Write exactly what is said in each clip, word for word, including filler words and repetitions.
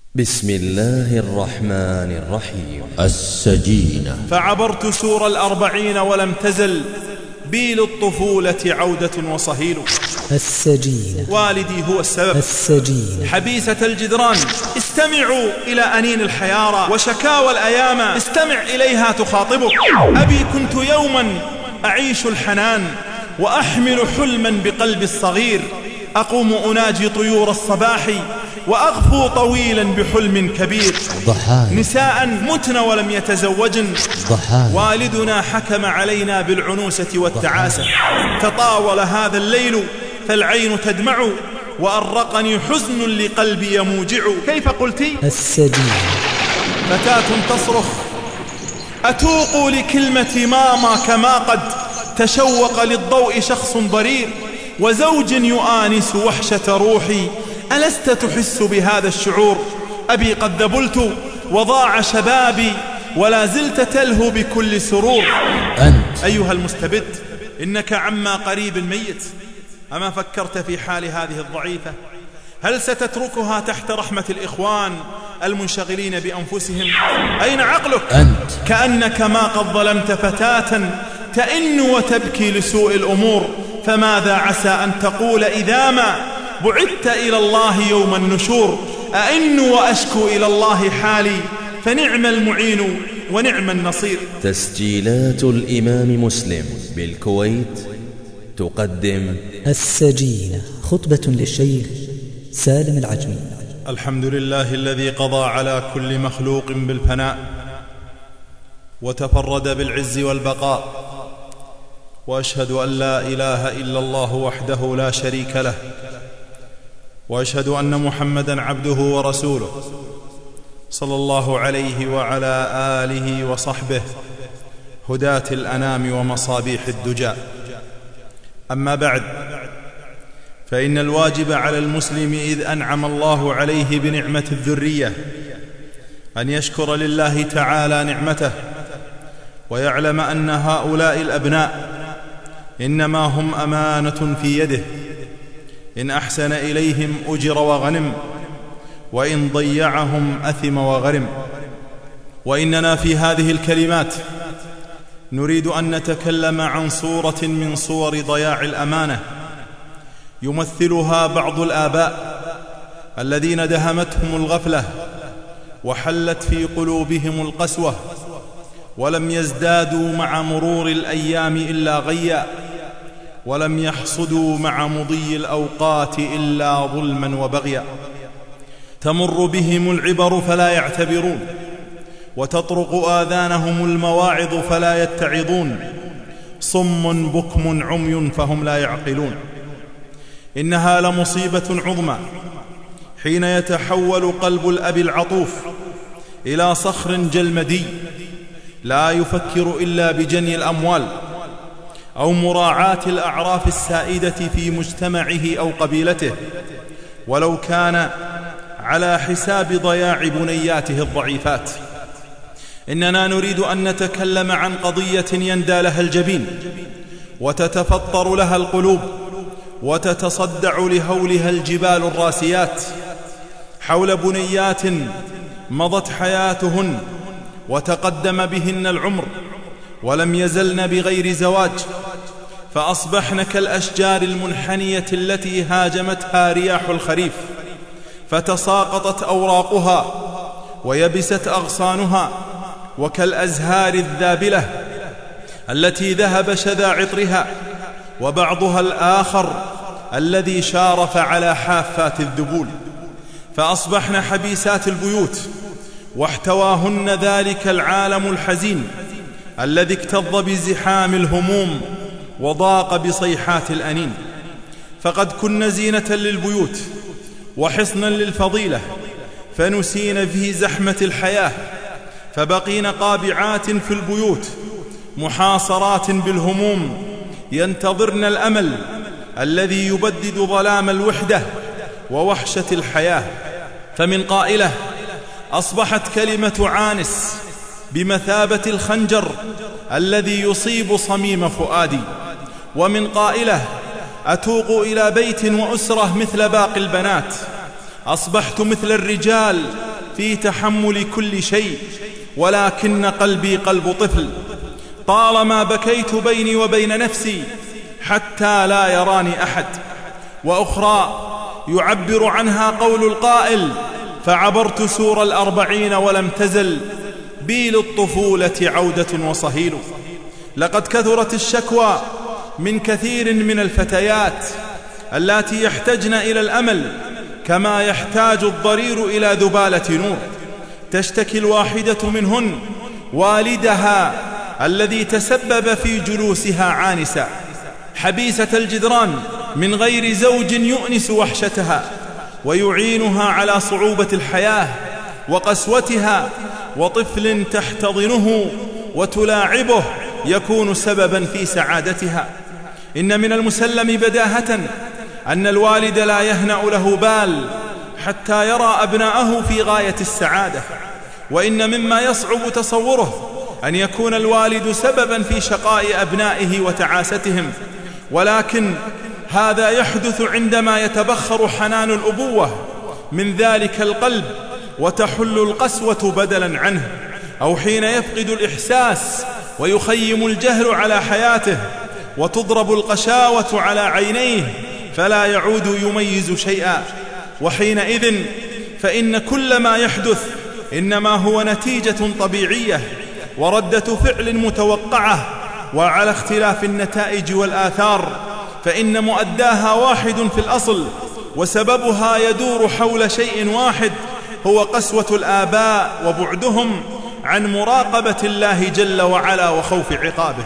بسم الله الرحمن الرحيم. السجينة. فعبرت سور الأربعين ولم تزل بي للطفولة عودة وصهيل. السجينة. والدي هو السبب. السجينة. حبيسة الجدران استمعوا إلى أنين الحيارى وشكاوى الأيام استمع إليها تخاطبك. أبي كنت يوما أعيش الحنان وأحمل حلما بقلبي الصغير، أقوم أناجي طيور الصباح وأغفو طويلا بحلم كبير. ضحايا. نساء متن ولم يتزوجن. ضحايا. والدنا حكم علينا بالعنوسة والتعاسة. تطاول هذا الليل فالعين تدمع وأرقني حزن لقلبي يموجع. كيف قلتي؟ السجينة. فتاة تصرخ أتوق لكلمة ماما كما قد تشوق للضوء شخص ضرير وزوج يؤانس وحشة روحي. ألست تحس بهذا الشعور؟ أبي قد ذبلت وضاع شبابي ولا زلت تلهو بكل سرور. أنت أيها المستبد إنك عما قريب ميت. أما فكرت في حال هذه الضعيفة؟ هل ستتركها تحت رحمة الإخوان المنشغلين بأنفسهم؟ أين عقلك؟ أنت كأنك ما قد ظلمت فتاة تئن وتبكي لسوء الأمور. فماذا عسى أن تقول إذا ما بعدت إلى الله يوم النشور؟ أئن وأشكو إلى الله حالي فنعم المعين ونعم النصير. تسجيلات الإمام مسلم بالكويت تقدم السجينة، خطبة للشيخ سالم العجمي. الحمد لله الذي قضى على كل مخلوق بالفناء وتفرد بالعز والبقاء، وأشهد أن لا إله إلا الله وحده لا شريك له، وأشهد أن محمدًا عبده ورسوله صلى الله عليه وعلى آله وصحبه هداة الأنام ومصابيح الدجى. أما بعد، فإن الواجب على المسلم إذ أنعم الله عليه بنعمة الذرية أن يشكر لله تعالى نعمته، ويعلم أن هؤلاء الأبناء إنما هم أمانة في يده، إن أحسن إليهم أجر وغنم، وإن ضيعهم أثم وغرم. وإننا في هذه الكلمات نريد أن نتكلم عن صورة من صور ضياع الأمانة يمثلها بعض الآباء الذين دهمتهم الغفلة وحلت في قلوبهم القسوة، ولم يزدادوا مع مرور الأيام إلا غيا، ولم يحصدوا مع مضي الأوقات إلا ظلما وبغيا. تمر بهم العبر فلا يعتبرون، وتطرق آذانهم المواعظ فلا يتعظون، صم بكم عمي فهم لا يعقلون. إنها لمصيبة عظمى حين يتحول قلب الأب العطوف إلى صخر جلمدي لا يفكر إلا بجني الأموال أو مراعاة الأعراف السائدة في مجتمعه أو قبيلته، ولو كان على حساب ضياع بنياته الضعيفات. إننا نريد أن نتكلم عن قضية يندى لها الجبين وتتفطر لها القلوب وتتصدع لهولها الجبال الراسيات، حول بنيات مضت حياتهن وتقدم بهن العمر ولم يزلن بغير زواج، فأصبحن كالأشجار المنحنية التي هاجمتها رياح الخريف فتساقطت أوراقها ويبست أغصانها، وكالأزهار الذابلة التي ذهب شذا عطرها وبعضها الآخر الذي شارف على حافات الذبول، فأصبحن حبيسات البيوت واحتواهن ذلك العالم الحزين الذي اكتظ بزحام الهموم وضاق بصيحات الأنين. فقد كن زينة للبيوت وحصنا للفضيلة، فنسين في زحمة الحياة، فبقين قابعات في البيوت محاصرات بالهموم ينتظرن الأمل الذي يبدد ظلام الوحدة ووحشة الحياة. فمن قائلة أصبحت كلمة عانس بمثابة الخنجر الذي يصيب صميم فؤادي، ومن قائلة أتوق إلى بيت وأسرة مثل باقي البنات، أصبحت مثل الرجال في تحمل كل شيء، ولكن قلبي قلب طفل. طالما بكيت بيني وبين نفسي حتى لا يراني أحد. وأخرى يعبر عنها قول القائل: فعبرت سور الأربعين ولم تزل بي للطفولة عودة وصهيل. لقد كثرت الشكوى من كثير من الفتيات اللاتي يحتجن إلى الأمل كما يحتاج الضرير إلى ذبالة نور. تشتكي الواحدة منهن والدها الذي تسبب في جلوسها عانسا حبيسة الجدران من غير زوج يؤنس وحشتها ويعينها على صعوبة الحياة وقسوتها، وطفل تحتضنه وتلاعبه يكون سببا في سعادتها. إن من المسلم بداهة أن الوالد لا يهنأ له بال حتى يرى أبناءه في غاية السعادة، وإن مما يصعب تصوره أن يكون الوالد سببا في شقاء أبنائه وتعاستهم، ولكن هذا يحدث عندما يتبخر حنان الأبوة من ذلك القلب وتحل القسوة بدلا عنه، أو حين يفقد الإحساس ويخيم الجهل على حياته وتضرب القشاوة على عينيه فلا يعود يميز شيئا. وحينئذ فإن كل ما يحدث إنما هو نتيجة طبيعية وردة فعل متوقعة، وعلى اختلاف النتائج والآثار فإن مؤداها واحد في الأصل، وسببها يدور حول شيء واحد هو قسوة الآباء وبعدهم عن مراقبة الله جل وعلا وخوف عقابه.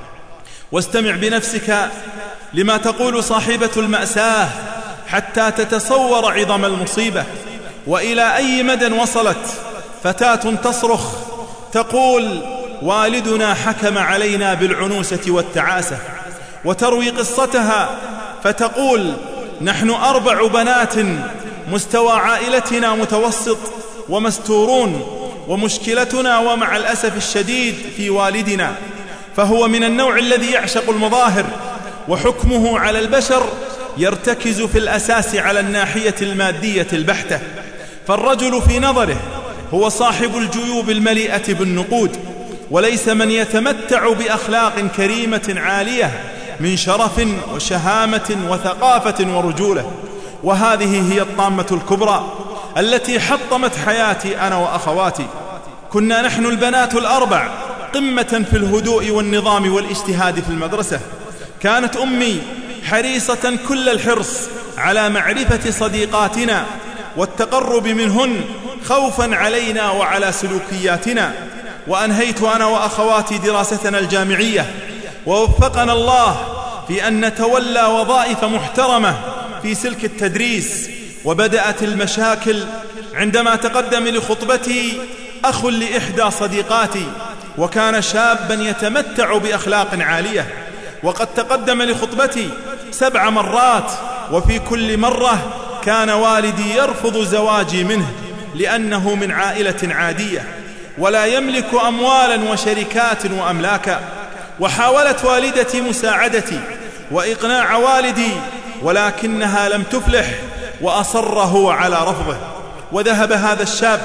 واستمع بنفسك لما تقول صاحبة المأساة حتى تتصور عظم المصيبة، وإلى أي مدى وصلت فتاة تصرخ تقول: والدنا حكم علينا بالعنوسة والتعاسة، وتروي قصتها فتقول: نحن أربع بنات مستوى عائلتنا متوسط ومستورون، ومشكلتنا ومع الأسف الشديد في والدنا، فهو من النوع الذي يعشق المظاهر، وحكمه على البشر يرتكز في الأساس على الناحية المادية البحتة. فالرجل في نظره هو صاحب الجيوب المليئة بالنقود، وليس من يتمتع بأخلاق كريمة عالية من شرف وشهامة وثقافة ورجولة. وهذه هي الطامة الكبرى التي حطمت حياتي أنا وأخواتي. كنا نحن البنات الأربع قمة في الهدوء والنظام والاجتهاد في المدرسة. كانت أمي حريصة كل الحرص على معرفة صديقاتنا والتقرب منهن خوفا علينا وعلى سلوكياتنا. وأنهيت أنا وأخواتي دراستنا الجامعية، ووفقنا الله في أن نتولى وظائف محترمة في سلك التدريس. وبدأت المشاكل عندما تقدم لخطبتي أخ لإحدى صديقاتي، وكان شابا يتمتع بأخلاق عالية، وقد تقدم لخطبتي سبع مرات، وفي كل مرة كان والدي يرفض زواجي منه لأنه من عائلة عادية ولا يملك أموالا وشركات وأملاكا. وحاولت والدتي مساعدتي وإقناع والدي، ولكنها لم تفلح، وأصر هو على رفضه. وذهب هذا الشاب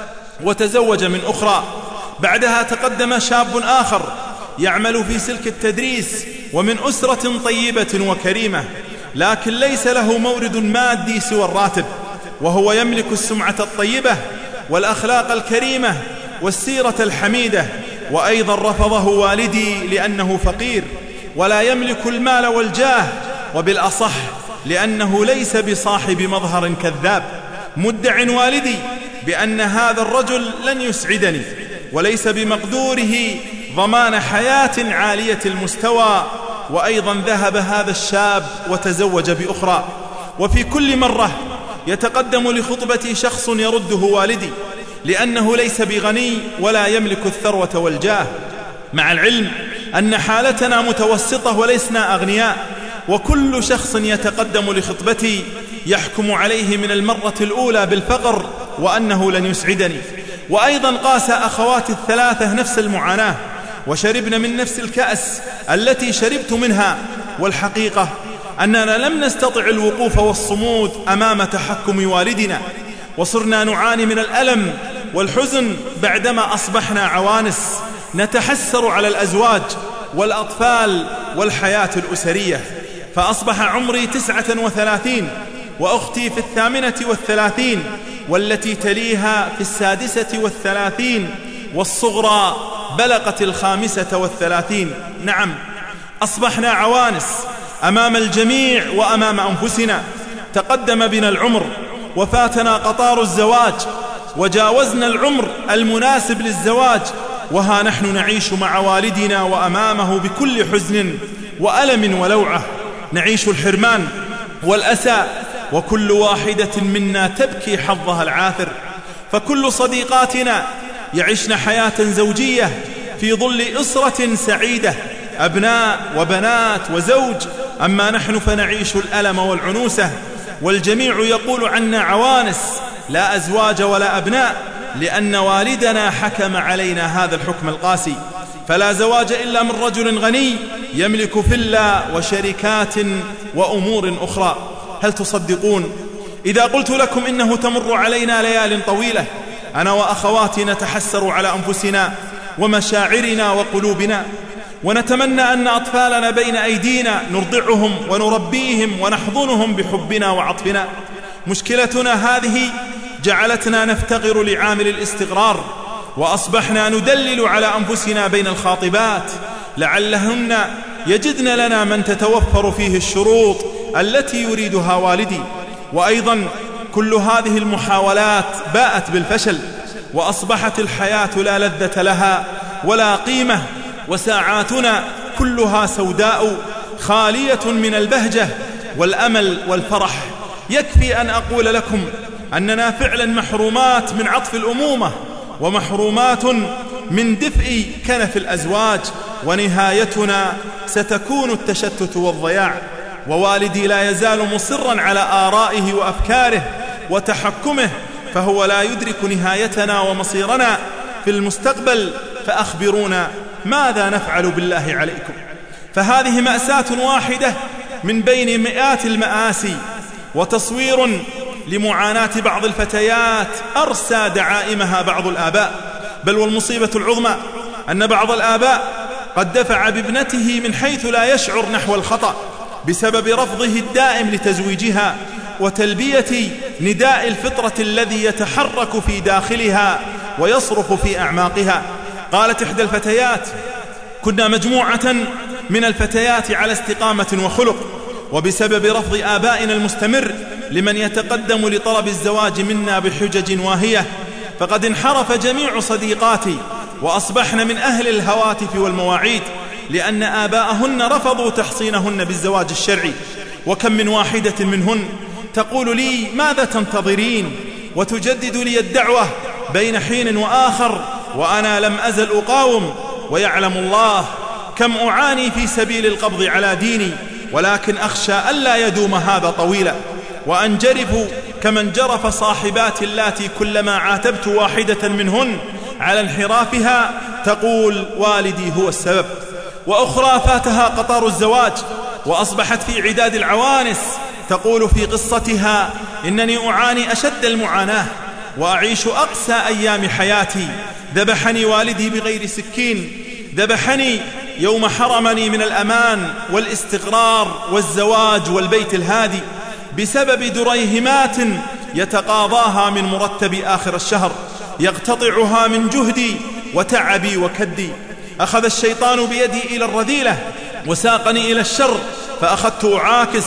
وتزوج من أخرى. بعدها تقدم شاب آخر يعمل في سلك التدريس ومن أسرة طيبة وكريمة، لكن ليس له مورد مادي سوى الراتب، وهو يملك السمعة الطيبة والأخلاق الكريمة والسيرة الحميدة. وأيضا رفضه والدي لأنه فقير ولا يملك المال والجاه، وبالأصح لأنه ليس بصاحب مظهر كذاب. مدع والدي بأن هذا الرجل لن يسعدني، وليس بمقدوره ضمان حياة عالية المستوى. وأيضا ذهب هذا الشاب وتزوج بأخرى. وفي كل مرة يتقدم لخطبتي شخص يرده والدي لأنه ليس بغني ولا يملك الثروة والجاه، مع العلم أن حالتنا متوسطة ولسنا أغنياء. وكل شخص يتقدم لخطبتي يحكم عليه من المرة الأولى بالفقر وأنه لن يسعدني. وأيضا قاس أخواتي الثلاثة نفس المعاناة، وشربن من نفس الكأس التي شربت منها. والحقيقة أننا لم نستطع الوقوف والصمود أمام تحكم والدنا، وصرنا نعاني من الألم والحزن بعدما أصبحنا عوانس نتحسر على الأزواج والأطفال والحياة الأسرية. فأصبح عمري تسعة وثلاثين وأختي في الثامنة والثلاثين والتي تليها في السادسة والثلاثين والصغرى بلغت الخامسة والثلاثين. نعم، أصبحنا عوانس أمام الجميع وأمام أنفسنا. تقدم بنا العمر وفاتنا قطار الزواج وجاوزنا العمر المناسب للزواج، وها نحن نعيش مع والدنا وأمامه بكل حزن وألم ولوعة. نعيش الحرمان والأسى وكل واحدة منا تبكي حظها العاثر. فكل صديقاتنا يعيشن حياة زوجية في ظل أسرة سعيدة، أبناء وبنات وزوج، أما نحن فنعيش الألم والعنوسة، والجميع يقول عنا عوانس لا أزواج ولا أبناء، لأن والدنا حكم علينا هذا الحكم القاسي. فلا زواج إلا من رجل غني يملك فيلا وشركات وأمور أخرى. هل تصدقون إذا قلت لكم إنه تمر علينا ليال طويلة أنا وأخواتي نتحسر على أنفسنا ومشاعرنا وقلوبنا، ونتمنى أن أطفالنا بين أيدينا نرضعهم ونربيهم ونحضنهم بحبنا وعطفنا. مشكلتنا هذه جعلتنا نفتقر لعامل الاستقرار، وأصبحنا ندلل على أنفسنا بين الخاطبات لعلهن يجدن لنا من تتوفر فيه الشروط التي يريدها والدي. وأيضا كل هذه المحاولات باءت بالفشل، وأصبحت الحياة لا لذة لها ولا قيمة، وساعاتنا كلها سوداء خالية من البهجة والأمل والفرح. يكفي أن أقول لكم أننا فعلا محرومات من عطف الأمومة، ومحرومات من دفء كنف الأزواج، ونهايتنا ستكون التشتت والضياع. ووالدي لا يزال مصرا على آرائه وأفكاره وتحكمه، فهو لا يدرك نهايتنا ومصيرنا في المستقبل. فأخبرونا ماذا نفعل بالله عليكم؟ فهذه مأساة واحدة من بين مئات المآسي، وتصوير لمعاناة بعض الفتيات أرسى دعائمها بعض الآباء. بل والمصيبة العظمى أن بعض الآباء قد دفع بابنته من حيث لا يشعر نحو الخطأ بسبب رفضه الدائم لتزويجها وتلبية نداء الفطرة الذي يتحرك في داخلها ويصرخ في أعماقها. قالت إحدى الفتيات: كنا مجموعة من الفتيات على استقامة وخلق، وبسبب رفض آبائنا المستمر لمن يتقدم لطلب الزواج منا بحجج واهية فقد انحرف جميع صديقاتي وأصبحن من أهل الهواتف والمواعيد، لأن آباءهن رفضوا تحصينهن بالزواج الشرعي. وكم من واحدة منهن تقول لي: ماذا تنتظرين؟ وتجدد لي الدعوة بين حين وآخر، وأنا لم أزل أقاوم. ويعلم الله كم أعاني في سبيل القبض على ديني، ولكن أخشى ألا يدوم هذا طويلا، وأنجرف كما انجرف صاحبات اللاتي كلما عاتبت واحدة منهن على انحرافها تقول: والدي هو السبب. وأخرى فاتها قطار الزواج وأصبحت في عداد العوانس تقول في قصتها: إنني أعاني أشد المعاناة وأعيش أقسى أيام حياتي. ذبحني والدي بغير سكين، ذبحني يوم حرمني من الأمان والاستقرار والزواج والبيت الهادي بسبب دريهمات يتقاضاها من مرتب آخر الشهر يقتطعها من جهدي وتعبي وكدي. أخذ الشيطان بيدي إلى الرذيلة وساقني إلى الشر، فأخذت أعاكس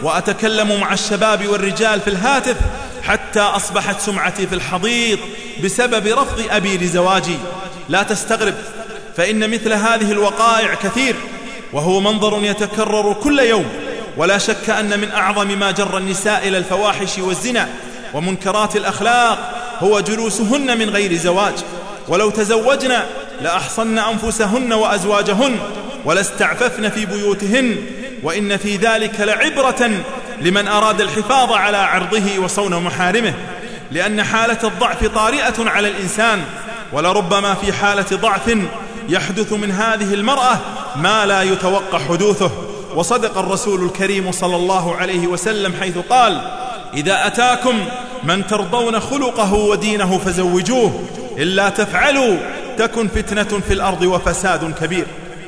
وأتكلم مع الشباب والرجال في الهاتف حتى أصبحت سمعتي في الحضيض بسبب رفض أبي لزواجي. لا تستغرب، فإن مثل هذه الوقائع كثير، وهو منظر يتكرر كل يوم. ولا شك أن من أعظم ما جر النساء إلى الفواحش والزنا ومنكرات الأخلاق هو جلوسهن من غير زواج. ولو تزوجن لأحصن أنفسهن وأزواجهن ولاستعففن في بيوتهن، وإن في ذلك لعبرة لمن أراد الحفاظ على عرضه وصون محارمه، لأن حالة الضعف طارئة على الإنسان، ولربما في حالة ضعف يحدث من هذه المرأة ما لا يتوقع حدوثه. وصدق الرسول الكريم صلى الله عليه وسلم حيث قال: إذا أتاكم من ترضون خلقه ودينه فزوجوه، إلا تفعلوا تكن فتنة في الأرض وفساد كبير.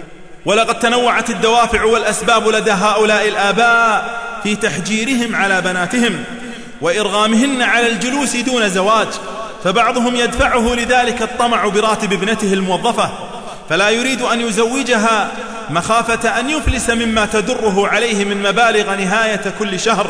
ولقد تنوعت الدوافع والأسباب لدى هؤلاء الآباء في تحجيرهم على بناتهم وإرغامهن على الجلوس دون زواج، فبعضهم يدفعه لذلك الطمع براتب ابنته الموظفة، فلا يريد أن يزوجها مخافة أن يفلس مما تدره عليه من مبالغ نهاية كل شهر،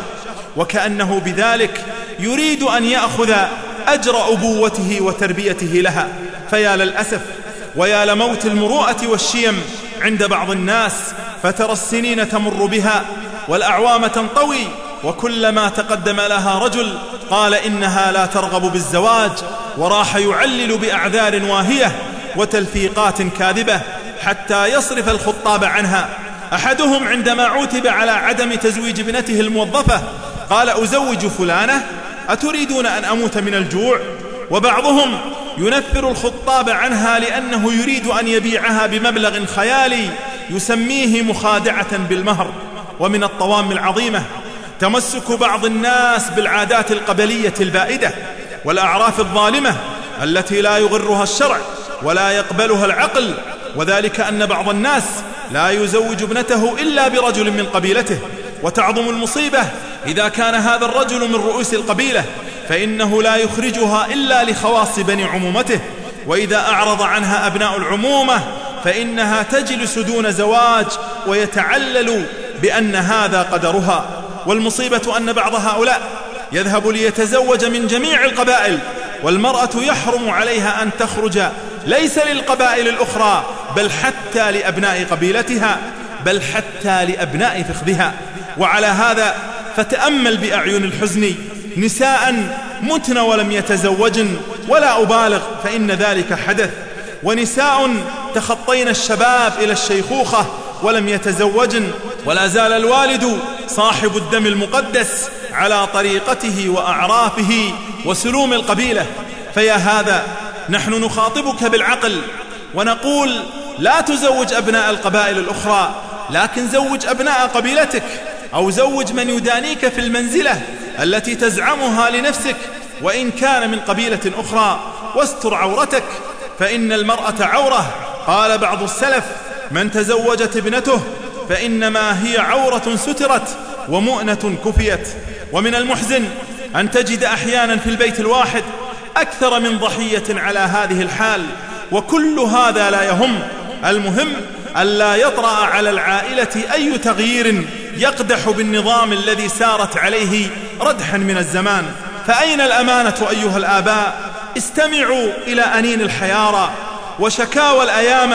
وكأنه بذلك يريد أن يأخذ أجر أبوته وتربيته لها. فيا للأسف ويا لموت المروءة والشيم عند بعض الناس، فترى السنين تمر بها والأعوام تنطوي، وكلما تقدم لها رجل قال إنها لا ترغب بالزواج، وراح يعلل بأعذار واهية وتلفيقات كاذبة حتى يصرف الخطاب عنها. أحدهم عندما عوتب على عدم تزويج ابنته الموظفة قال: أزوج فلانة؟ أتريدون أن أموت من الجوع؟ وبعضهم ينفر الخطاب عنها لأنه يريد أن يبيعها بمبلغ خيالي يسميه مخادعة بالمهر. ومن الطوام العظيمة تمسك بعض الناس بالعادات القبلية البائدة والأعراف الظالمة التي لا يغرها الشرع ولا يقبلها العقل، وذلك أن بعض الناس لا يزوج ابنته إلا برجل من قبيلته، وتعظم المصيبة إذا كان هذا الرجل من رؤوس القبيلة، فإنه لا يخرجها إلا لخواص بني عمومته، وإذا أعرض عنها أبناء العمومة فإنها تجلس دون زواج ويتعلل بأن هذا قدرها. والمصيبة أن بعض هؤلاء يذهب ليتزوج من جميع القبائل، والمرأة يحرم عليها أن تخرج ليس للقبائل الأخرى بل حتى لأبناء قبيلتها، بل حتى لأبناء فخذها. وعلى هذا فتأمل بأعين الحزن نساء متن ولم يتزوجن، ولا أبالغ فإن ذلك حدث، ونساء تخطين الشباب إلى الشيخوخة ولم يتزوجن، ولا زال الوالد صاحب الدم المقدس على طريقته وأعرافه وسلوم القبيلة. فيا هذا نحن نخاطبك بالعقل ونقول: لا تزوج أبناء القبائل الأخرى، لكن زوج أبناء قبيلتك، أو زوج من يدانيك في المنزلة التي تزعمها لنفسك وإن كان من قبيلة أخرى، واستر عورتك، فإن المرأة عورة. قال بعض السلف: من تزوجت ابنته فإنما هي عورة سترت ومؤنة كفيت. ومن المحزن أن تجد أحيانا في البيت الواحد أكثر من ضحية على هذه الحال، وكل هذا لا يهم، المهم ألا يطرأ على العائلة أي تغيير يقدح بالنظام الذي سارت عليه ردحا من الزمان. فأين الأمانة أيها الآباء؟ استمعوا إلى أنين الحيارى وشكاوى الأيام،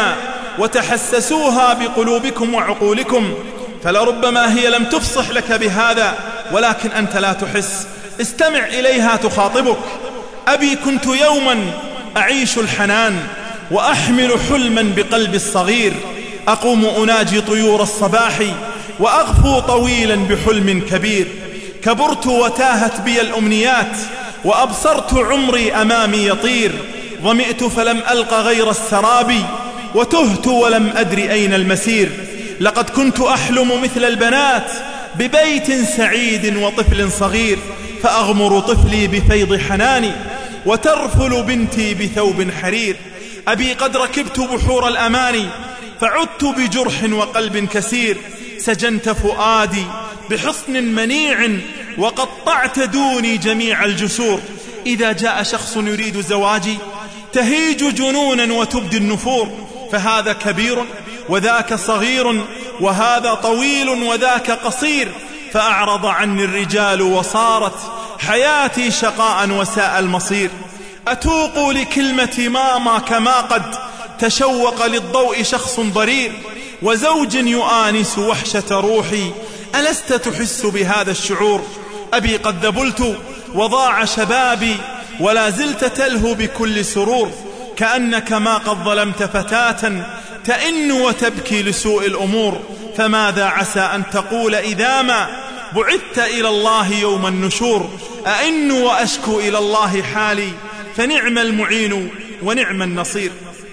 وتحسسوها بقلوبكم وعقولكم، فلربما هي لم تفصح لك بهذا ولكن أنت لا تحس. استمع إليها تخاطبك: أبي كنت يوما أعيش الحنان وأحمل حلما بقلبي الصغير، أقوم أناجي طيور الصباح وأغفو طويلا بحلم كبير، كبرت وتاهت بي الأمنيات وأبصرت عمري أمامي يطير، ظمئت فلم ألق غير السراب وتهت ولم أدر أين المسير، لقد كنت أحلم مثل البنات ببيت سعيد وطفل صغير، فأغمر طفلي بفيض حناني وترفل بنتي بثوب حرير، أبي قد ركبت بحور الأماني فعدت بجرح وقلب كسير، سجنت فؤادي بحصن منيع وقطعت دوني جميع الجسور، إذا جاء شخص يريد زواجي تهيج جنونا وتبدي النفور، فهذا كبير وذاك صغير، وهذا طويل وذاك قصير، فأعرض عني الرجال وصارت حياتي شقاء وساء المصير، أتوق لكلمة ماما كما قد تشوق للضوء شخص ضرير، وزوج يؤانس وحشة روحي، ألست تحس بهذا الشعور؟ أبي قد ذبلت وضاع شبابي ولا زلت تلهو بكل سرور، كأنك ما قد ظلمت فتاة تئن وتبكي لسوء الأمور، فماذا عسى أن تقول إذا ما بعثت إلى الله يوم النشور، أئن وأشكو إلى الله حالي فنعم المعين ونعم النصير.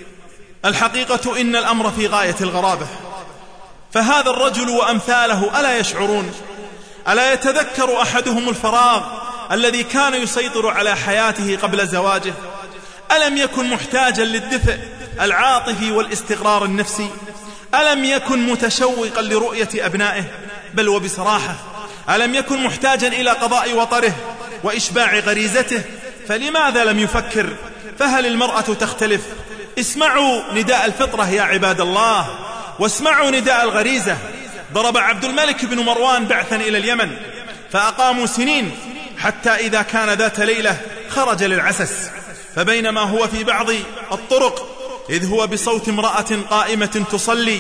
الحقيقة إن الأمر في غاية الغرابة، فهذا الرجل وأمثاله ألا يشعرون؟ ألا يتذكر أحدهم الفراغ الذي كان يسيطر على حياته قبل زواجه؟ ألم يكن محتاجا للدفء العاطفي والاستقرار النفسي؟ ألم يكن متشوقا لرؤية أبنائه؟ بل وبصراحة ألم يكن محتاجا إلى قضاء وطره وإشباع غريزته؟ فلماذا لم يفكر؟ فهل المرأة تختلف؟ اسمعوا نداء الفطرة يا عباد الله، واسمعوا نداء الغريزة. ضرب عبد الملك بن مروان بعثا إلى اليمن، فأقاموا سنين، حتى إذا كان ذات ليلة خرج للعسس، فبينما هو في بعض الطرق إذ هو بصوت امرأة قائمة تصلي،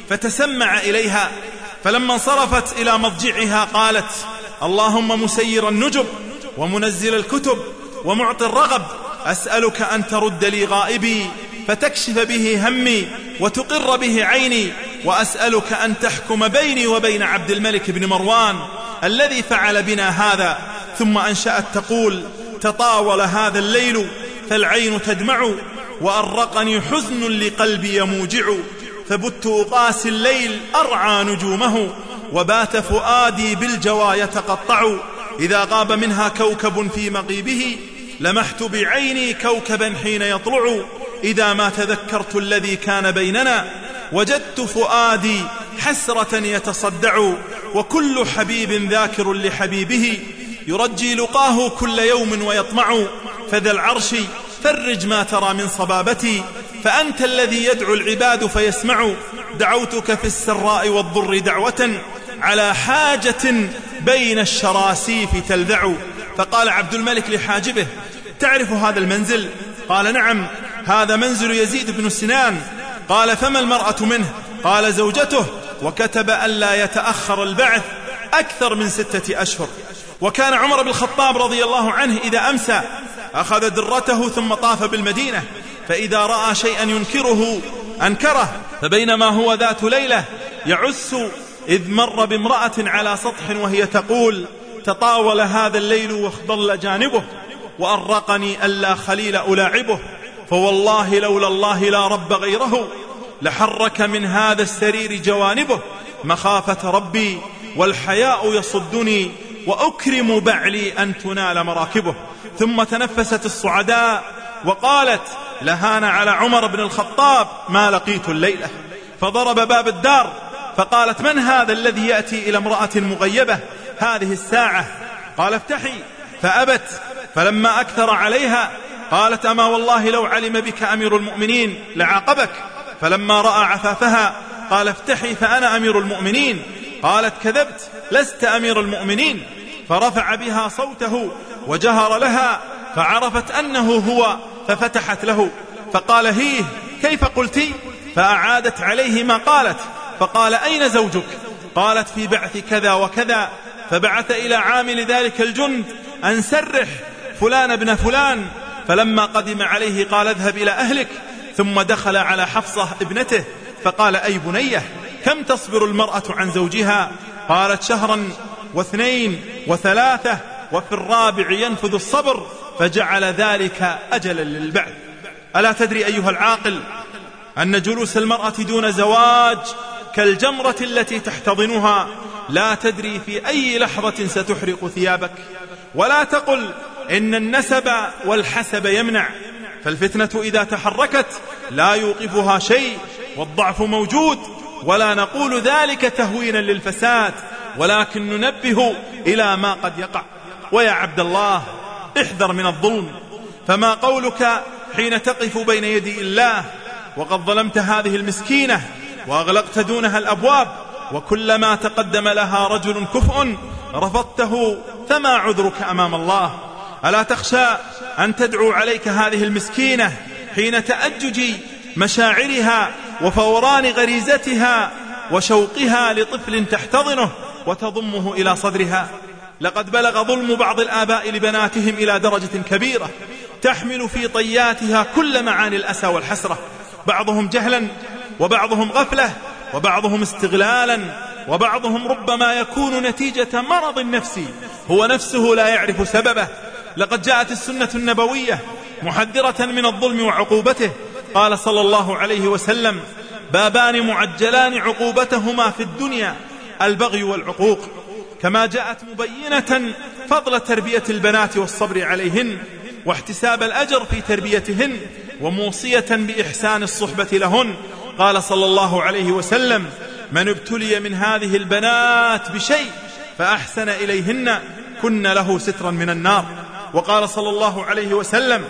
فتسمع إليها، فلما انصرفت إلى مضجعها قالت: اللهم مسير النجب ومنزل الكتب ومعطي الرغب، أسألك أن ترد لي غائبي فتكشف به همي وتقر به عيني، وأسألك أن تحكم بيني وبين عبد الملك بن مروان الذي فعل بنا هذا. ثم أنشأت تقول: تطاول هذا الليل فالعين تدمع، وأرقني حزن لقلبي يموجع، فبت أقاسي الليل أرعى نجومه، وبات فؤادي بالجوى يتقطع، إذا غاب منها كوكب في مغيبه لمحت بعيني كوكبا حين يطلع، إذا ما تذكرت الذي كان بيننا وجدت فؤادي حسرة يتصدع، وكل حبيب ذاكر لحبيبه يرجي لقاه كل يوم ويطمع، فذا العرش فرج ما ترى من صبابتي، فأنت الذي يدعو العباد فيسمع، دعوتك في السراء والضر دعوة على حاجة بين الشراسيف تلذع. فقال عبد الملك لحاجبه: تعرف هذا المنزل؟ قال: نعم، هذا منزل يزيد بن سنان. قال: فما المرأة منه؟ قال: زوجته، وكتب ألا يتأخر البعث أكثر من ستة أشهر. وكان عمر بن الخطاب رضي الله عنه إذا أمسى أخذ درته ثم طاف بالمدينة، فإذا رأى شيئا ينكره أنكره، فبينما هو ذات ليلة يعس إذ مر بامرأة على سطح وهي تقول: تطاول هذا الليل واخضل جانبه، وأرقني ألا خليل ألاعبه، فوالله لولا الله لا رب غيره، لحرك من هذا السرير جوانبه، مخافة ربي والحياء يصدني، وأكرم بعلي أن تنال مراكبه. ثم تنفست الصعداء وقالت: لهان على عمر بن الخطاب ما لقيت الليلة. فضرب باب الدار فقالت: من هذا الذي يأتي إلى امرأة مغيبة هذه الساعة؟ قال: افتحي. فأبت، فلما أكثر عليها قالت: أما والله لو علم بك أمير المؤمنين لعاقبك. فلما رأى عفافها قال: افتحي فأنا أمير المؤمنين. قالت: كذبت، لست أمير المؤمنين. فرفع بها صوته وجهر لها، فعرفت أنه هو، ففتحت له، فقال: هيه، كيف قلتي؟ فأعادت عليه ما قالت، فقال: أين زوجك؟ قالت: في بعث كذا وكذا. فبعث إلى عامل ذلك الجند أن سرح فلان ابن فلان. فلما قدم عليه قال: اذهب إلى أهلك. ثم دخل على حفصة ابنته فقال: أي بنية، كم تصبر المرأة عن زوجها؟ قالت: شهرا واثنين وثلاثة، وفي الرابع ينفذ الصبر، فجعل ذلك أجلا للبعث. ألا تدري أيها العاقل أن جلوس المرأة دون زواج كالجمرة التي تحتضنها، لا تدري في أي لحظة ستحرق ثيابك. ولا تقل إن النسب والحسب يمنع، فالفتنة إذا تحركت لا يوقفها شيء، والضعف موجود، ولا نقول ذلك تهوينا للفساد، ولكن ننبه إلى ما قد يقع. ويا عبد الله، احذر من الظلم، فما قولك حين تقف بين يدي الله وقد ظلمت هذه المسكينة وأغلقت دونها الأبواب، وكلما تقدم لها رجل كفء رفضته، فما عذرك أمام الله؟ ألا تخشى أن تدعو عليك هذه المسكينة حين تأجج مشاعرها وفوران غريزتها وشوقها لطفل تحتضنه وتضمه إلى صدرها؟ لقد بلغ ظلم بعض الآباء لبناتهم إلى درجة كبيرة تحمل في طياتها كل معاني الأسى والحسرة، بعضهم جهلا، وبعضهم غفلة، وبعضهم استغلالا، وبعضهم ربما يكون نتيجة مرض نفسي هو نفسه لا يعرف سببه. لقد جاءت السنة النبوية محذرة من الظلم وعقوبته. قال صلى الله عليه وسلم: بابان معجلان عقوبتهما في الدنيا، البغي والعقوق. كما جاءت مبينة فضل تربية البنات والصبر عليهن واحتساب الأجر في تربيتهن، وموصية بإحسان الصحبة لهن. قال صلى الله عليه وسلم: من ابتلي من هذه البنات بشيء فأحسن إليهن كن له سترا من النار. وقال صلى الله عليه وسلم: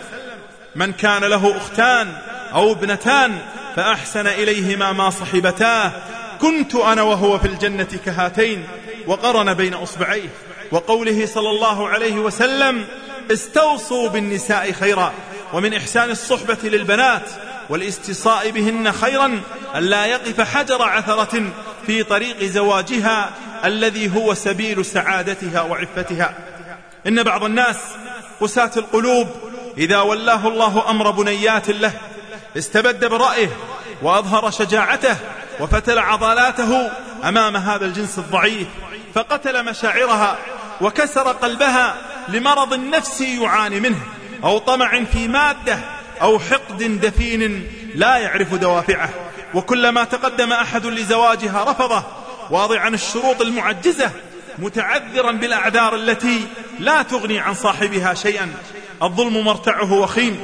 من كان له أختان أو ابنتان فأحسن إليهما ما صحبتاه كنت أنا وهو في الجنة كهاتين، وقرن بين أصبعيه. وقوله صلى الله عليه وسلم: استوصوا بالنساء خيرا. ومن إحسان الصحبة للبنات والاستيصاء بهن خيرا ألا يقف حجر عثرة في طريق زواجها الذي هو سبيل سعادتها وعفتها. إن بعض الناس قساة القلوب إذا ولاه الله أمر بنيات له استبد برأيه وأظهر شجاعته وفتل عضلاته أمام هذا الجنس الضعيف، فقتل مشاعرها وكسر قلبها لمرض نفسي يعاني منه، أو طمع في مادة، أو حقد دفين لا يعرف دوافعه. وكلما تقدم أحد لزواجها رفضه، واضعا الشروط المعجزة، متعذرا بالأعذار التي لا تغني عن صاحبها شيئا. الظلم مرتعه وخيم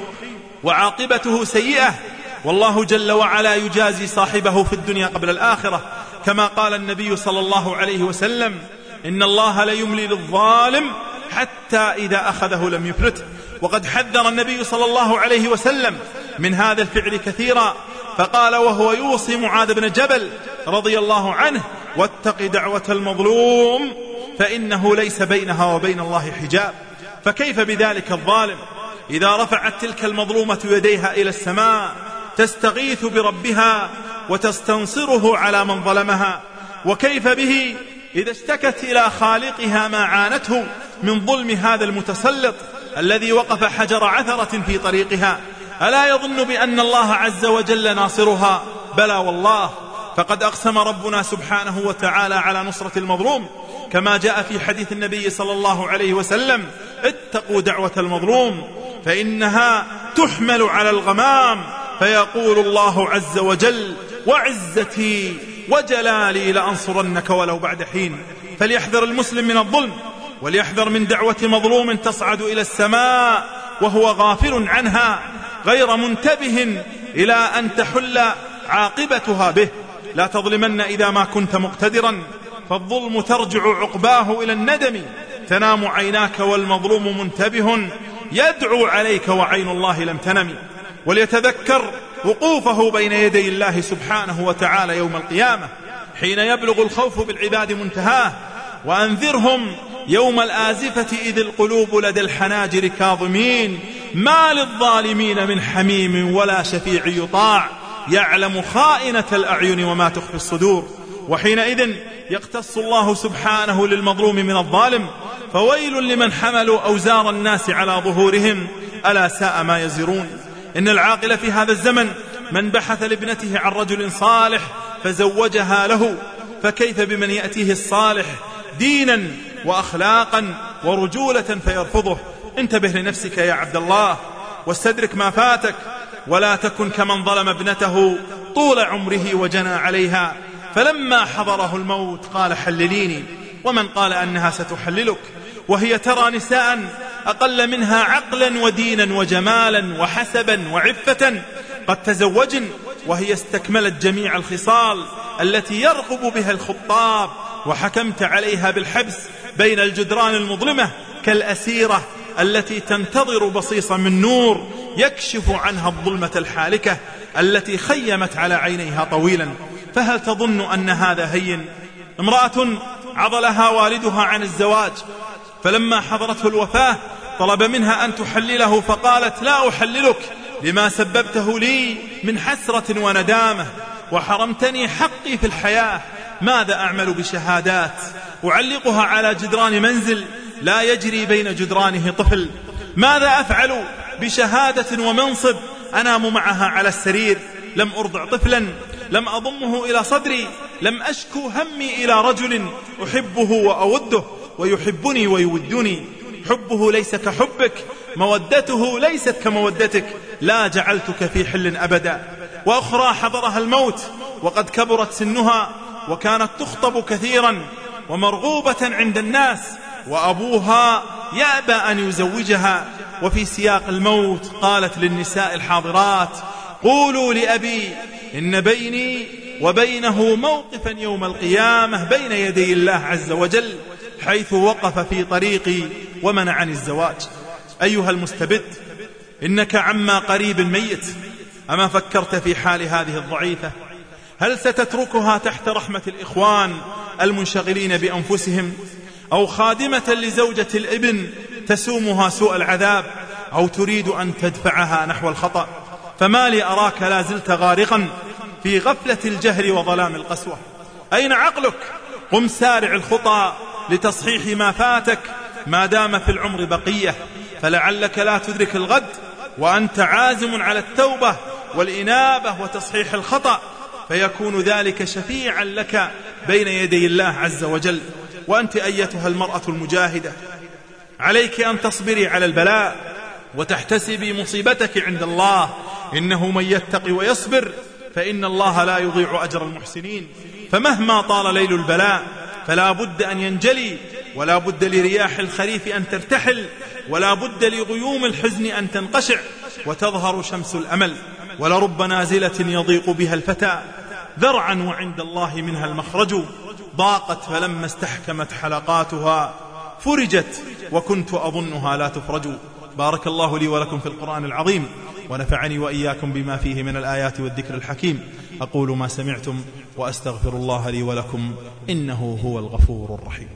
وعاقبته سيئة، والله جل وعلا يجازي صاحبه في الدنيا قبل الآخرة، كما قال النبي صلى الله عليه وسلم: إن الله ليملي للظالم حتى إذا أخذه لم يفلته. وقد حذر النبي صلى الله عليه وسلم من هذا الفعل كثيرا، فقال وهو يوصي معاذ بن جبل رضي الله عنه: واتق دعوة المظلوم فإنه ليس بينها وبين الله حجاب. فكيف بذلك الظالم إذا رفعت تلك المظلومة يديها إلى السماء تستغيث بربها وتستنصره على من ظلمها؟ وكيف به إذا اشتكت إلى خالقها ما عانته من ظلم هذا المتسلط الذي وقف حجر عثرة في طريقها؟ ألا يظن بأن الله عز وجل ناصرها؟ بلى والله، فقد أقسم ربنا سبحانه وتعالى على نصرة المظلوم، كما جاء في حديث النبي صلى الله عليه وسلم: اتقوا دعوة المظلوم فإنها تحمل على الغمام فيقول الله عز وجل: وعزتي وجلالي لأنصرنك ولو بعد حين. فليحذر المسلم من الظلم، وليحذر من دعوة مظلوم تصعد إلى السماء وهو غافل عنها غير منتبه إلى أن تحل عاقبتها به. لا تظلمن إذا ما كنت مقتدرا، فالظلم ترجع عقباه إلى الندم. تنام عيناك والمظلوم منتبه يدعو عليك وعين الله لم تنم. وليتذكر وقوفه بين يدي الله سبحانه وتعالى يوم القيامة حين يبلغ الخوف بالعباد منتهاه. وأنذرهم يوم الآزفة إذ القلوب لدى الحناجر كاظمين ما للظالمين من حميم ولا شفيع يطاع يعلم خائنة الأعين وما تخفي الصدور. وحينئذ يقتص الله سبحانه للمظلوم من الظالم: فويل لمن حملوا أوزار الناس على ظهورهم ألا ساء ما يزرون. إن العاقل في هذا الزمن من بحث لابنته عن رجل صالح فزوجها له، فكيف بمن يأتيه الصالح دينا وأخلاقا ورجولة فيرفضه؟ انتبه لنفسك يا عبد الله واستدرك ما فاتك، ولا تكن كمن ظلم ابنته طول عمره وجنى عليها، فلما حضره الموت قال حلليني، ومن قال أنها ستحللك وهي ترى نساء أقل منها عقلا ودينا وجمالا وحسبا وعفة قد تزوجن وهي استكملت جميع الخصال التي يرغب بها الخطاب، وحكمت عليها بالحبس بين الجدران المظلمة كالأسيرة التي تنتظر بصيصا من نور يكشف عنها الظلمة الحالكة التي خيمت على عينيها طويلا. فهل تظن أن هذا هين؟ امرأة عضلها والدها عن الزواج، فلما حضرته الوفاة طلب منها أن تحلله، فقالت: لا أحللك لما سببته لي من حسرة وندامة، وحرمتني حقي في الحياة. ماذا أعمل بشهادات أعلقها على جدران منزل لا يجري بين جدرانه طفل؟ ماذا أفعل بشهادة ومنصب أنام معها على السرير؟ لم أرضع طفلا، لم أضمه إلى صدري، لم أشكو همي إلى رجل أحبه وأوده ويحبني ويودني. حبه ليس كحبك، مودته ليست كمودتك، لا جعلتك في حل أبدا. وأخرى حضرها الموت وقد كبرت سنها وكانت تخطب كثيرا ومرغوبة عند الناس، وأبوها يأبى أن يزوجها. وفي سياق الموت قالت للنساء الحاضرات: قولوا لأبي إن بيني وبينه موقفا يوم القيامة بين يدي الله عز وجل، حيث وقف في طريقي ومنعني الزواج. أيها المستبد، إنك عما قريب ميت. أما فكرت في حال هذه الضعيفة؟ هل ستتركها تحت رحمة الإخوان المنشغلين بأنفسهم، أو خادمة لزوجة الابن تسومها سوء العذاب، أو تريد أن تدفعها نحو الخطأ؟ فما لي أراك لا زلت غارقا في غفلة الجهل وظلام القسوة. أين عقلك؟ قم سارع الخطى لتصحيح ما فاتك ما دام في العمر بقية، فلعلك لا تدرك الغد وأنت عازم على التوبة والإنابة وتصحيح الخطأ، فيكون ذلك شفيعا لك بين يدي الله عز وجل. وأنت أيتها المرأة المجاهدة، عليك أن تصبري على البلاء وتحتسبي مصيبتك عند الله، إنه من يتقي ويصبر فإن الله لا يضيع أجر المحسنين. فمهما طال ليل البلاء فلا بد أن ينجلي، ولا بد لرياح الخريف أن ترتحل، ولا بد لغيوم الحزن أن تنقشع وتظهر شمس الأمل. ولرب نازلة يضيق بها الفتى ذرعا وعند الله منها المخرج، ضاقت فلما استحكمت حلقاتها فرجت وكنت أظنها لا تفرج. بارك الله لي ولكم في القرآن العظيم، ونفعني وإياكم بما فيه من الآيات والذكر الحكيم. أقول ما سمعتم وأستغفر الله لي ولكم، إنه هو الغفور الرحيم.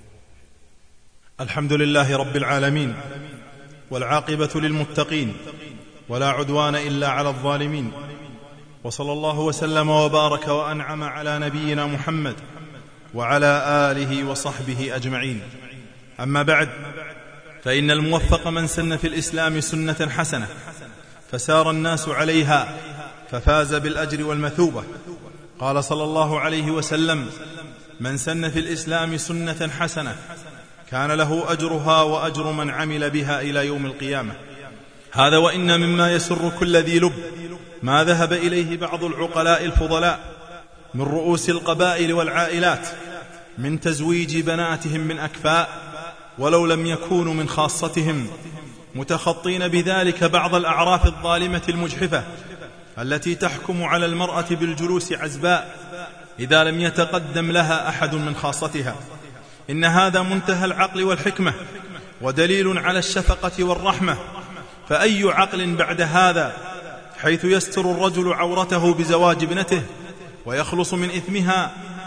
الحمد لله رب العالمين، والعاقبة للمتقين، ولا عدوان إلا على الظالمين، وصلى الله وسلم وبارك وأنعم على نبينا محمد وعلى آله وصحبه أجمعين. أما بعد، فإن الموفق من سن في الإسلام سنة حسنة فسار الناس عليها ففاز بالأجر والمثوبة. قال صلى الله عليه وسلم: من سن في الإسلام سنة حسنة كان له أجرها وأجر من عمل بها إلى يوم القيامة. هذا وإن مما يسر كل ذي لب ما ذهب إليه بعض العقلاء الفضلاء من رؤوس القبائل والعائلات من تزويج بناتهم من أكفاء ولو لم يكونوا من خاصتهم، متخطين بذلك بعض الأعراف الظالمة المجحفة التي تحكم على المرأة بالجلوس عزباء إذا لم يتقدم لها أحد من خاصتها. إن هذا منتهى العقل والحكمة ودليل على الشفقة والرحمة، فأي عقل بعد هذا، حيث يستر الرجل عورته بزواج ابنته ويخلص من إثمها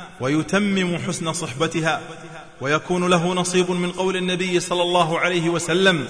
ويتمم حسن صحبتها، ويكون له نصيب من قول النبي صلى الله عليه وسلم: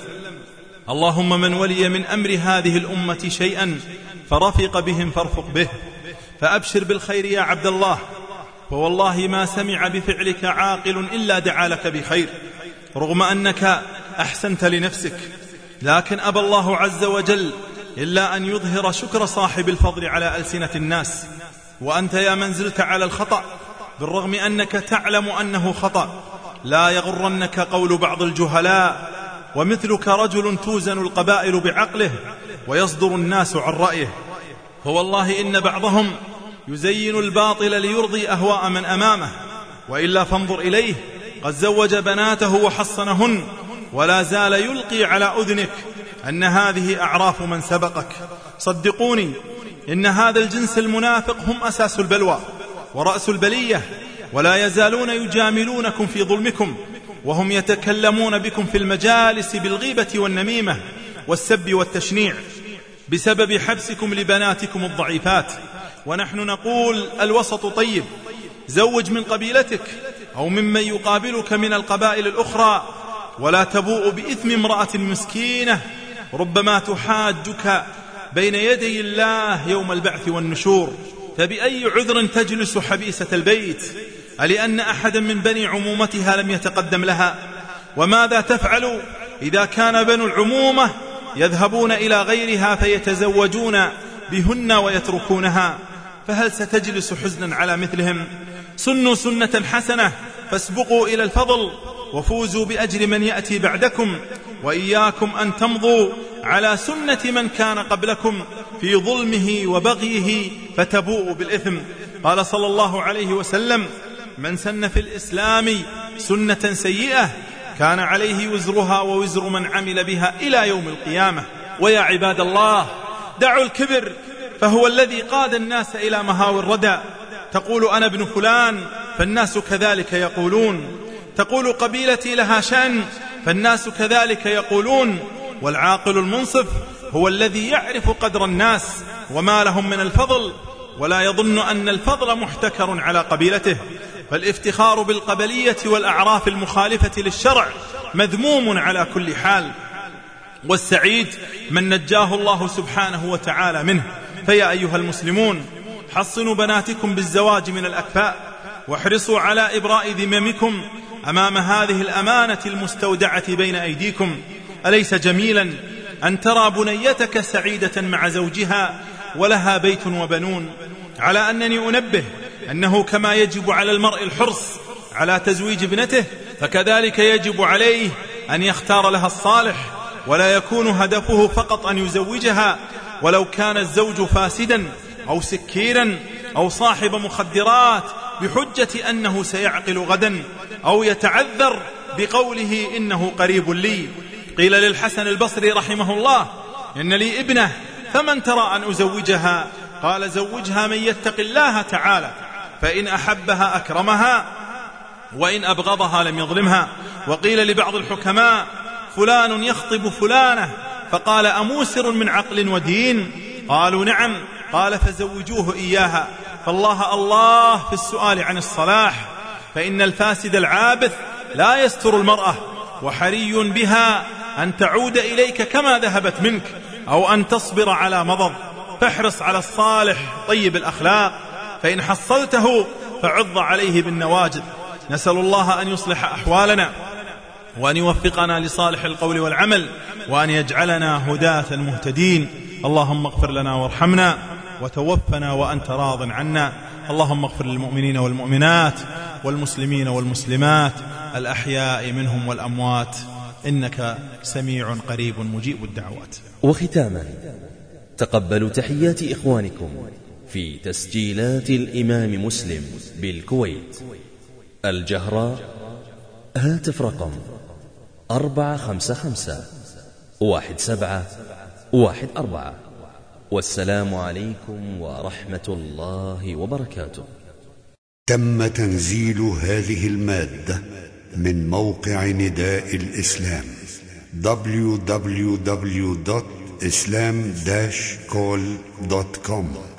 اللهم من ولي من أمر هذه الأمة شيئا فرفق بهم فارفق به. فأبشر بالخير يا عبد الله، فوالله ما سمع بفعلك عاقل إلا دعا لك بخير، رغم أنك أحسنت لنفسك، لكن أبى الله عز وجل إلا أن يظهر شكر صاحب الفضل على ألسنة الناس. وأنت يا من زلت على الخطأ بالرغم أنك تعلم أنه خطأ، لا يغرنك قول بعض الجهلاء، ومثلك رجل توزن القبائل بعقله ويصدر الناس عن رأيه. فوالله إن بعضهم يزين الباطل ليرضي أهواء من أمامه، وإلا فانظر إليه قد زوج بناته وحصنهن، ولا زال يلقي على أذنك أن هذه أعراف من سبقك. صدقوني إن هذا الجنس المنافق هم أساس البلوى ورأس البلية، ولا يزالون يجاملونكم في ظلمكم، وهم يتكلمون بكم في المجالس بالغيبة والنميمة والسب والتشنيع بسبب حبسكم لبناتكم الضعيفات. ونحن نقول الوسط طيب، زوج من قبيلتك أو ممن يقابلك من القبائل الأخرى، ولا تبوء بإثم امرأة مسكينة ربما تحاجك بين يدي الله يوم البعث والنشور. فبأي عذر تجلس حبيسة البيت؟ ألأن أحدا من بني عمومتها لم يتقدم لها؟ وماذا تفعل إذا كان بنو العمومة يذهبون إلى غيرها فيتزوجون بهن ويتركونها؟ فهل ستجلس حزنا على مثلهم؟ سنوا سنة حسنة فاسبقوا إلى الفضل وفوزوا بأجر من يأتي بعدكم، وإياكم أن تمضوا على سنة من كان قبلكم في ظلمه وبغيه فتبوءوا بالإثم. قال صلى الله عليه وسلم: من سن في الإسلام سنة سيئة كان عليه وزرها ووزر من عمل بها إلى يوم القيامة. ويا عباد الله، دعوا الكبر، فهو الذي قاد الناس إلى مهاوي الردى. تقول أنا ابن فلان، فالناس كذلك يقولون. تقول قبيلتي لها شأن، فالناس كذلك يقولون. والعاقل المنصف هو الذي يعرف قدر الناس وما لهم من الفضل، ولا يظن أن الفضل محتكر على قبيلته. فالافتخار بالقبلية والأعراف المخالفة للشرع مذموم على كل حال، والسعيد من نجاه الله سبحانه وتعالى منه. فيا أيها المسلمون، حصنوا بناتكم بالزواج من الأكفاء، واحرصوا على إبراء ذممكم أمام هذه الأمانة المستودعة بين أيديكم. أليس جميلا أن ترى بنيتك سعيدة مع زوجها ولها بيت وبنون؟ على أنني أنبه أنه كما يجب على المرء الحرص على تزويج ابنته، فكذلك يجب عليه أن يختار لها الصالح، ولا يكون هدفه فقط أن يزوجها ولو كان الزوج فاسدا أو سكيرا أو صاحب مخدرات، بحجة أنه سيعقل غدا، أو يتعذر بقوله إنه قريب لي. قيل للحسن البصري رحمه الله: إن لي ابنة فمن ترى أن أزوجها؟ قال: زوجها من يتق الله تعالى، فإن أحبها أكرمها، وإن أبغضها لم يظلمها. وقيل لبعض الحكماء: فلان يخطب فلانة، فقال: أموسر من عقل ودين؟ قالوا: نعم. قال: فزوجوه إياها. فالله الله في السؤال عن الصلاح، فإن الفاسد العابث لا يستر المرأة، وحري بها أن تعود إليك كما ذهبت منك، أو أن تصبر على مضض. فاحرص على الصالح طيب الأخلاق، فإن حصلته فعض عليه بالنواجذ. نسأل الله أن يصلح أحوالنا، وأن يوفقنا لصالح القول والعمل، وأن يجعلنا هداة مهتدين. اللهم اغفر لنا وارحمنا، وتوفنا وأنت راض عنا. اللهم اغفر للمؤمنين والمؤمنات والمسلمين والمسلمات الأحياء منهم والأموات، إنك سميع قريب مجيب الدعوات. وختاما، تقبلوا تحيات إخوانكم في تسجيلات الإمام مسلم بالكويت. الجهراء، هاتف رقم أربعة خمسة خمسة واحد سبعة واحد أربعة. والسلام عليكم ورحمة الله وبركاته. تم تنزيل هذه المادة من موقع نداء الإسلام دبليو دبليو دبليو دوت إسلام داش كول دوت كوم.